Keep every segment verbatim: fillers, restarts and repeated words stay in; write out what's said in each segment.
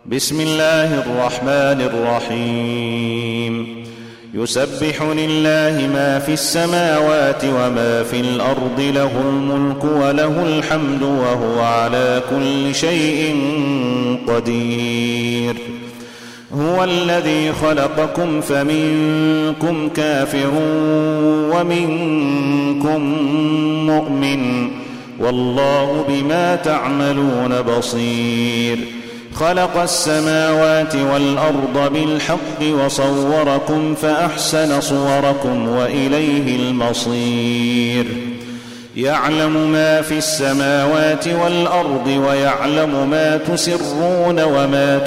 بسم الله الرحمن الرحيم يسبح لله ما في السماوات وما في الأرض له الملك وله الحمد وهو على كل شيء قدير هو الذي خلقكم فمنكم كافر ومنكم مؤمن والله بما تعملون بصير خلق السماوات والأرض بالحق وصوركم فأحسن صوركم وإليه المصير يعلم ما في السماوات والأرض ويعلم ما تسرون وما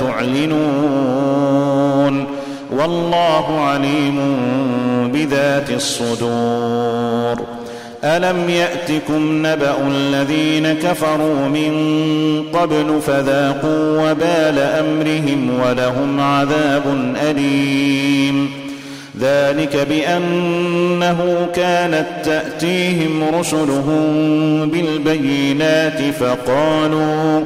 تعلنون والله عليم بذات الصدور ألم يأتكم نبأ الذين كفروا من قبل فذاقوا وبال أمرهم ولهم عذاب أليم ذلك بأنه كانت تأتيهم رسلهم بالبينات فقالوا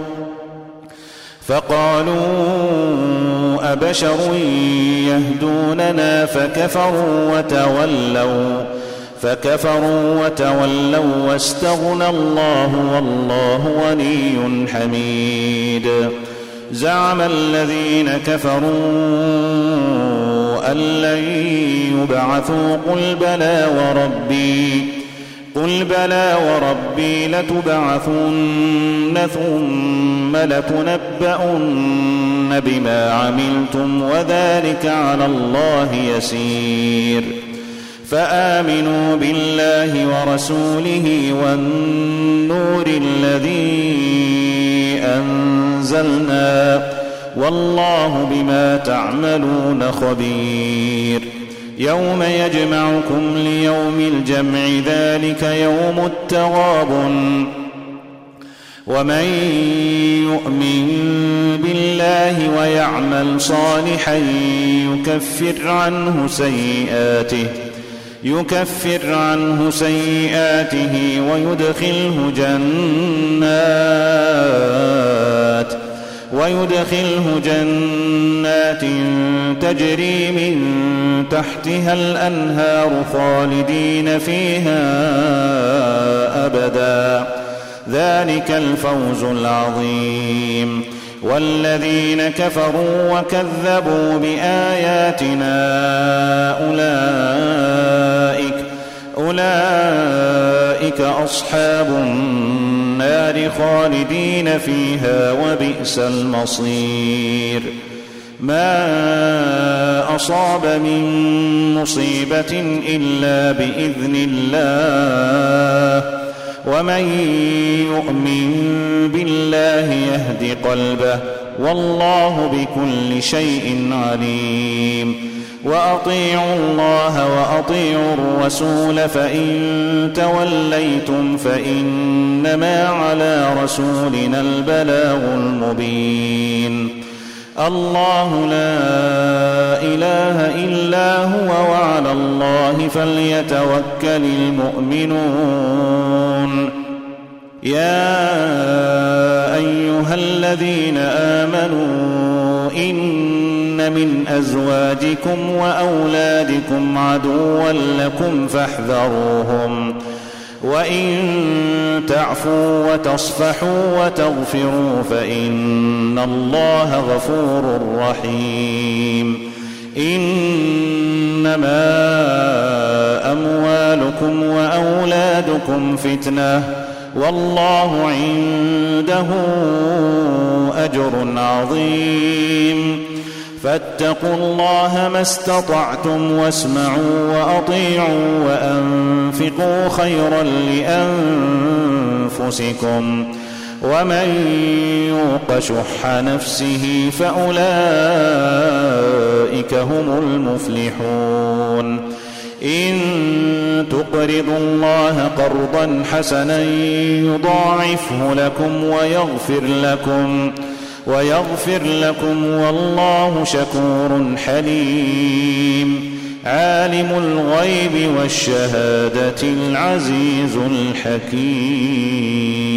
فقالوا أبشر يهدوننا فكفروا وتولوا فكفروا وتولوا واستغنى الله والله غني حميد زعم الذين كفروا أن لن يبعثوا قل بلى وربي قل بلى وربي لتبعثن ثم لتنبؤن بما عملتم وذلك على الله يسير فآمنوا بالله ورسوله والنور الذي أنزلنا والله بما تعملون خبير يوم يجمعكم ليوم الجمع ذلك يوم التغابن ومن يؤمن بالله ويعمل صالحا يكفر عنه سيئاته يكفر عنه سيئاته ويدخله جنات ويدخله جنات تجري من تحتها الأنهار خالدين فيها أبدا ذلك الفوز العظيم والذين كفروا وكذبوا بآياتنا أولئك أولئك أصحاب النار خالدين فيها وبئس المصير ما أصاب من مصيبة إلا بإذن الله ومن يؤمن بالله يهد قلبه والله بكل شيء عليم وأطيعوا الله وأطيعوا الرسول فإن توليتم فإنما على رسولنا البلاغ المبين الله لا إله إلا هو وعلى الله فليتوكل المؤمنون يا أيها الذين آمنوا إن من أزواجكم وأولادكم عدوا لكم فاحذروهم وإن تعفوا وتصفحوا وتغفروا فإن الله غفور رحيم إنما أموالكم وأولادكم فتنة والله عنده أجر عظيم فاتقوا الله ما استطعتم واسمعوا وأطيعوا وأنفقوا خيرا لأنفسكم ومن يوق شح نفسه فأولئك هم المفلحون إن تقرضوا الله قرضا حسنا يضاعفه لكم ويغفر لكم ويغفر لكم والله شكور حليم عالم الغيب والشهادة العزيز الحكيم.